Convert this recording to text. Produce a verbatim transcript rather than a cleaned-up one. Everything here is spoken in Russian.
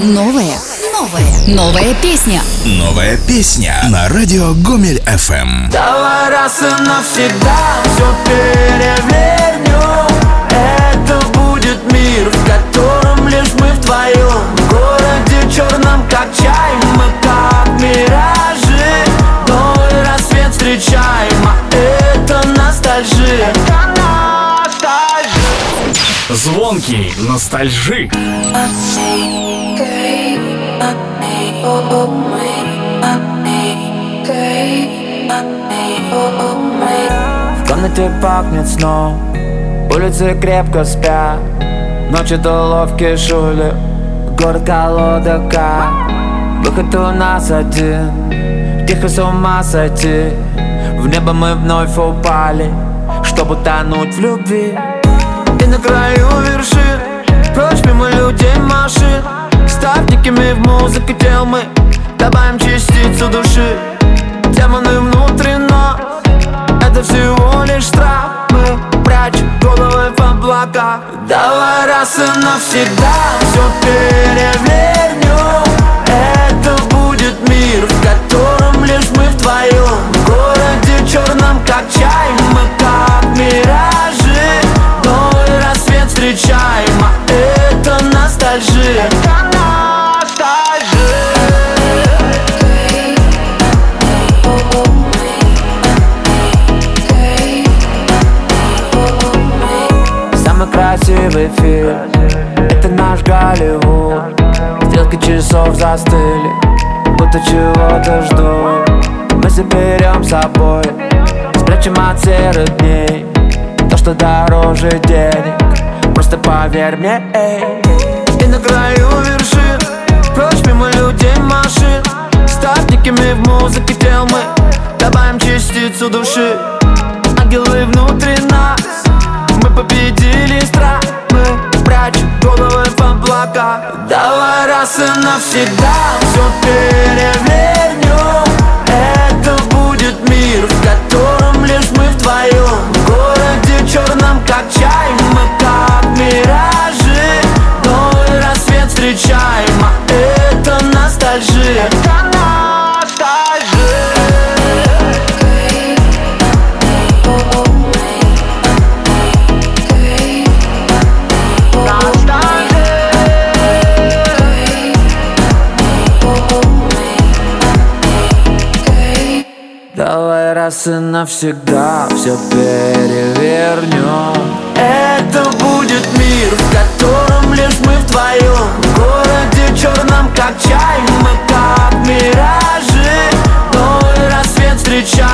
Новая, новая, новая песня. Новая песня на радио Гомель эф эм. Давай раз и навсегда все перевернем. Это будет мир, в котором лишь мы вдвоем. В городе черном, как чай, мы как миражи. Новый рассвет встречаем, а это ностальжия. Звонкий ностальжик. В комнате пахнет сном, улицы крепко спят, ночи до ловкие шули, город колода как. Выход у нас один, тихо с ума сойти. В небо мы вновь упали, чтобы тонуть в любви. И на краю вершин, прочь мимо людей машин, ставниками в музыке тел мы добавим частицу души. Демоны внутри нас, это всего лишь страх. Мы прячем головы в облаках. Давай раз и навсегда все перевернем. Это будет мир, в котором лишь мы вдвоем. В городе черном, как чай, мы как миражи. Новый рассвет встречаем, а это ностальжия. Самый красивый фильм — это наш Голливуд. Стрелки часов застыли, будто чего-то ждут. Мы заберем с собой, спрячем от серых дней то, что дороже денег. Просто поверь мне, эй. И на краю вершин, прочь мимо людей машин, ставниками в музыке тел мы добавим частицу души. Ангелы внутри нас, мы победили страх. Мы прячем головы в облаках. Давай раз и навсегда все перевернем. Это будет мир, в котором лишь мы вдвоем. В городе черном, как чай, мы как миражи. Новый рассвет встречаем, а это ностальжия. Давай раз и навсегда все перевернем. Это будет мир, в котором лишь мы вдвоем. В городе черном, как чай, мы как миражи. Новый рассвет встречаем.